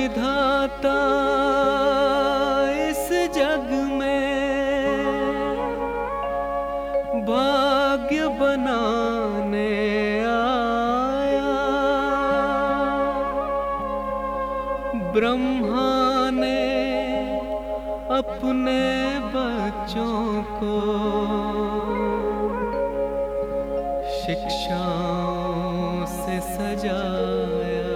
विधाता इस जग में भाग्य बनाने आया। ब्रह्मा ने अपने बच्चों को शिक्षाओं से सजाया।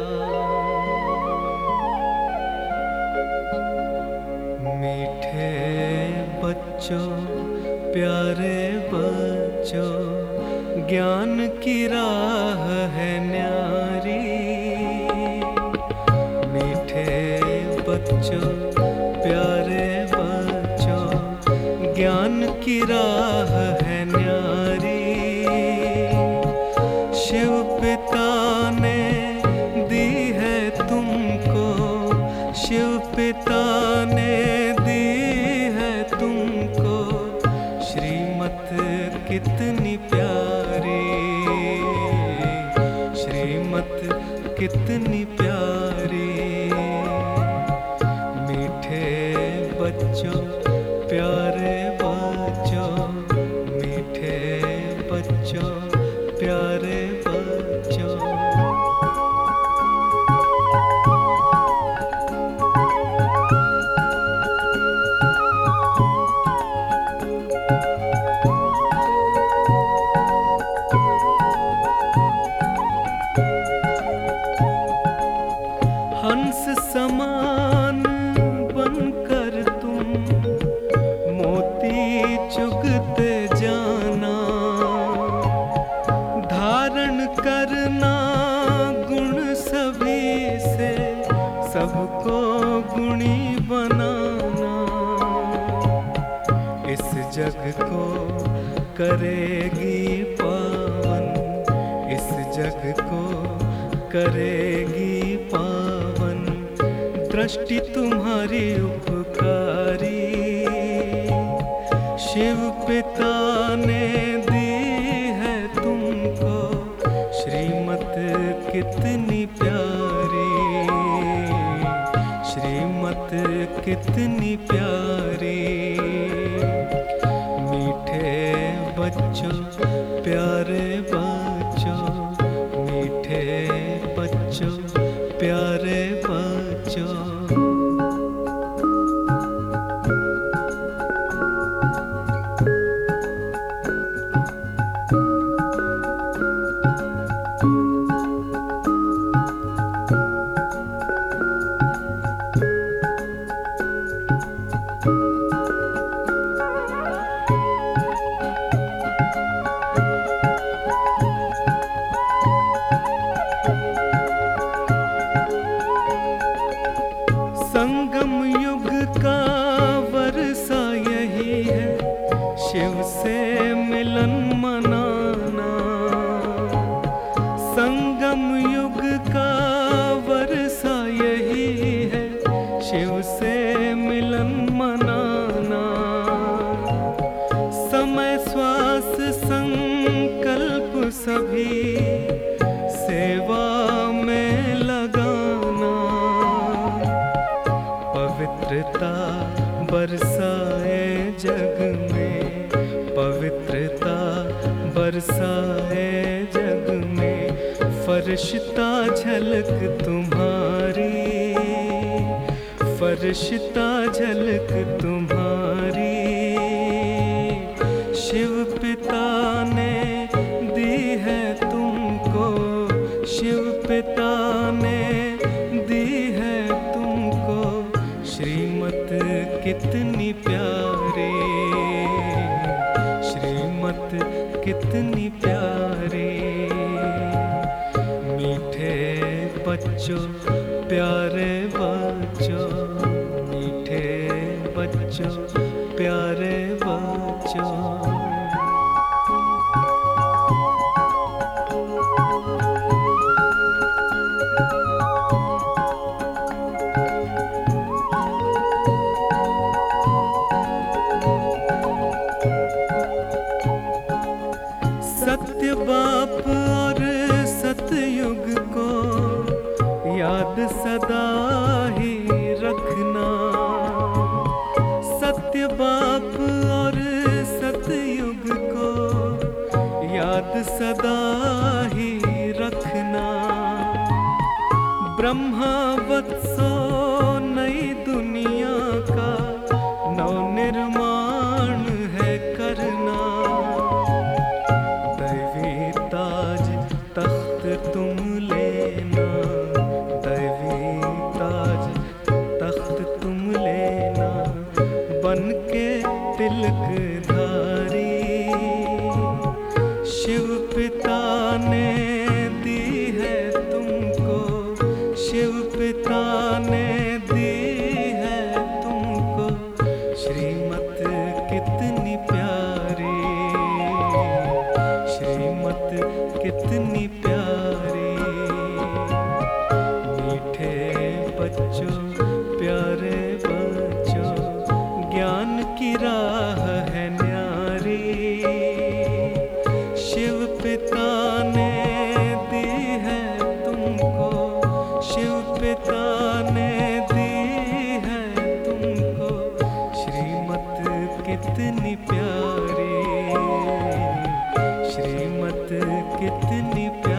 मीठे बच्चों, प्यारे बच्चों, ज्ञान की राह है न्यारी। मीठे बच्चों, प्यारे बच्चों, ज्ञान की राह है न्यारी। शिव पिता ने दी है तुमको, शिव पिता ने दी है तुमको श्रीमत कितनी प्यारी, श्रीमत कितनी प्यारी। मीठे बच्चों, प्यारे बच्चों, मीठे बच्चों, प्यारे बच्चों। हंस समान बनकर तुम मोती चुगते जाना। धारण करना गुण सभी से, सबको गुणी बनाना। इस जग को करेगी पावन, इस जग को करेगी पावन दृष्टि तुम्हारी उपकारी। शिव पिता ने दी है तुमको श्रीमत कितनी प्यारी, श्रीमत कितनी प्यारी। मीठे बच्चों, प्यारे बच्चों, मीठे बच्चों, प्यारे बच्चों। संगम युग का वर्षा यही है, शिव से मिलन मनाना। संगम युग का वर्षा यही है, शिव से मिलन मनाना। समय श्वास संकल्प सभी सेवा में लगाना। पवित्रता बरसाए जग में, पवित्रता बरसाए जग में। फरिश्ता झलक तुम्हारी, फरिश्ता झलक तुम्हारी। शिव पिता ने दी है तुमको, शिव पिता ने दी है तुमको श्रीमत कितनी प्यारी, श्रीमत कितनी प्यारी। मीठे बच्चों, प्यारे बच्चों, मीठे बच्चों, प्यारे बच्चों। सत्य बाप और सतयुग को याद सदा ही सदा ही रखना। ब्रह्मा वत्सो नई दुनिया का नवनिर्माण है करना। दैवी ताज तख्त तुम लेना, दैवी ताज तख्त तुम लेना, बन के तिलक धारी। शिव पिता ने दी है तुमको, शिव पिता ने दी है तुमको श्रीमत कितनी प्यारी, श्रीमत कितनी प्यारी। मीठे बच्चों प्यारे बच्चों, ज्ञान की राह है न्यारी। शिव पिता ने दी है तुमको, शिव पिता ने दी है तुमको श्रीमत कितनी प्यारी, श्रीमत कितनी प्यारी।